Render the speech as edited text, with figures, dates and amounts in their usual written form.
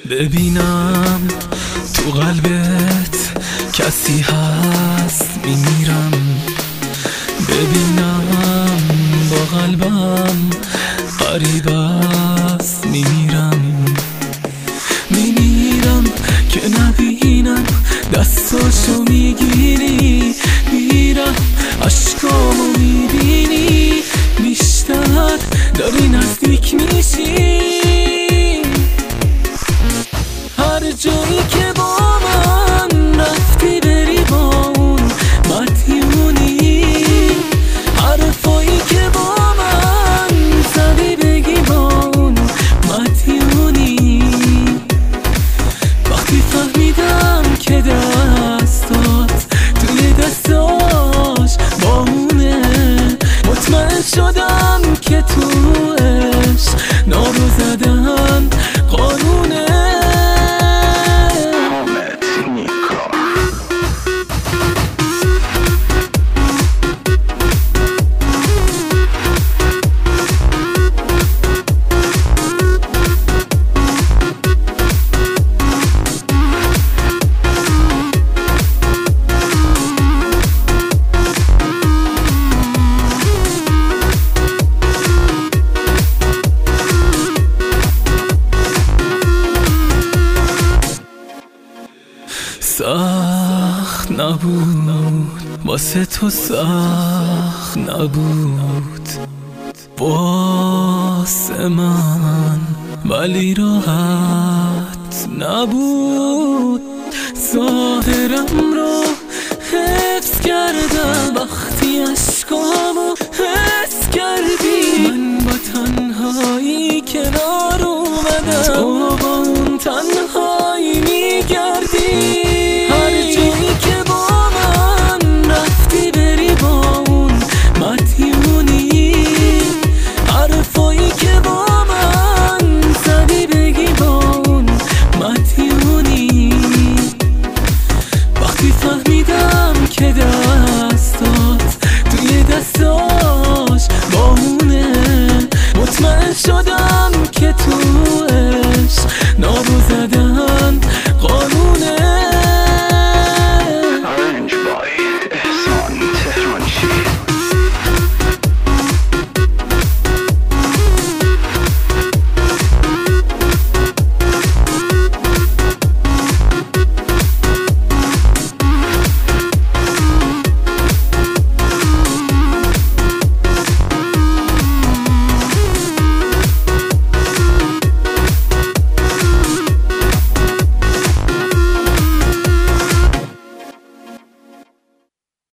ببینم تو قلبت کسی هست میمیرم، ببینم با قلبم قریب است میمیرم، میمیرم که نبینم دستاشو میگیری، میرم عشقامو میبینی، بیشتر داری نزدیک میشی، هر جایی که با من رفتی بری با اون مدیونی، حرفایی که با من زدی بگی با اون مدیونی، وقتی فهمیدم که دستات توی دستاش با اونه، مطمئن شدم که تو عشق نارو زدن قانونه. سخت نبود واسه تو، سخت نبود واسه من، ولی راحت نبود، ظاهرم رو حفظ کردم وقتی عشقامو حس کردی، من با تنهایی کنار اومدم، تو